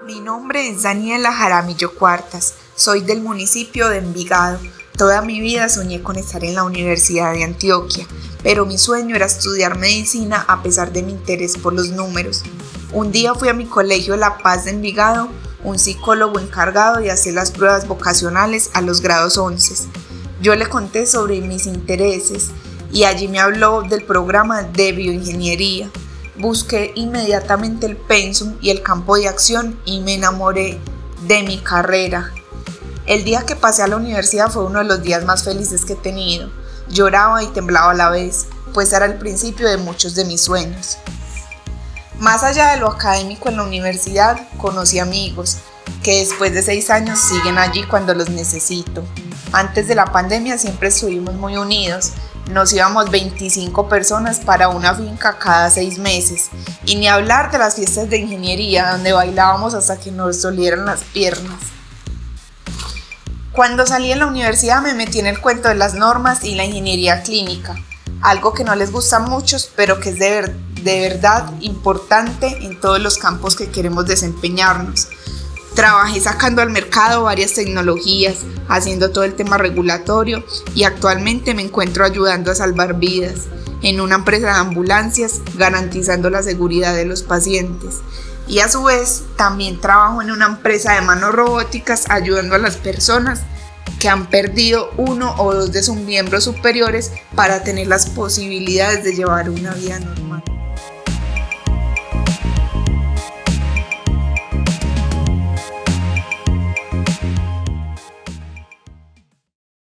Mi nombre es Daniela Jaramillo Cuartas, soy del municipio de Envigado. Toda mi vida soñé con estar en la Universidad de Antioquia, pero mi sueño era estudiar medicina a pesar de mi interés por los números. Un día fui a mi colegio La Paz de Envigado, un psicólogo encargado de hacer las pruebas vocacionales a los grados 11. Yo le conté sobre mis intereses y allí me habló del programa de bioingeniería. Busqué inmediatamente el pensum y el campo de acción y me enamoré de mi carrera. El día que pasé a la universidad fue uno de los días más felices que he tenido. Lloraba y temblaba a la vez, pues era el principio de muchos de mis sueños. Más allá de lo académico en la universidad, conocí amigos que después de 6 años siguen allí cuando los necesito. Antes de la pandemia siempre estuvimos muy unidos. Nos íbamos 25 personas para una finca cada 6 meses. Y ni hablar de las fiestas de ingeniería, donde bailábamos hasta que nos dolieran las piernas. Cuando salí en la universidad me metí en el cuento de las normas y la ingeniería clínica, algo que no les gusta a muchos, pero que es de verdad importante en todos los campos que queremos desempeñarnos. Trabajé sacando al mercado varias tecnologías, haciendo todo el tema regulatorio y actualmente me encuentro ayudando a salvar vidas en una empresa de ambulancias, garantizando la seguridad de los pacientes. Y a su vez también trabajo en una empresa de manos robóticas ayudando a las personas que han perdido 1 o 2 de sus miembros superiores para tener las posibilidades de llevar una vida normal.